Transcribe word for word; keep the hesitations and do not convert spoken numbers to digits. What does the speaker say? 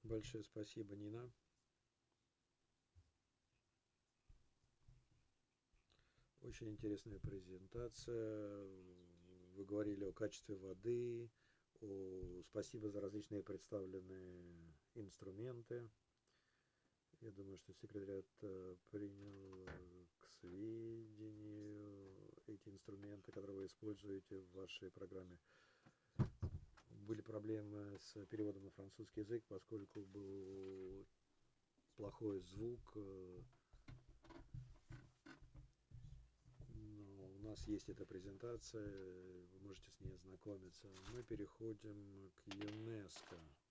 Большое спасибо, Нина. Очень интересная презентация. Вы говорили о качестве воды, о... спасибо за различные представленные инструменты. Я думаю, что секретариат принял к сведению эти инструменты, которые вы используете в вашей программе. Были проблемы с переводом на французский язык, поскольку был плохой звук. Но у нас есть эта презентация, вы можете с ней ознакомиться. Мы переходим к ЮНЕСКО.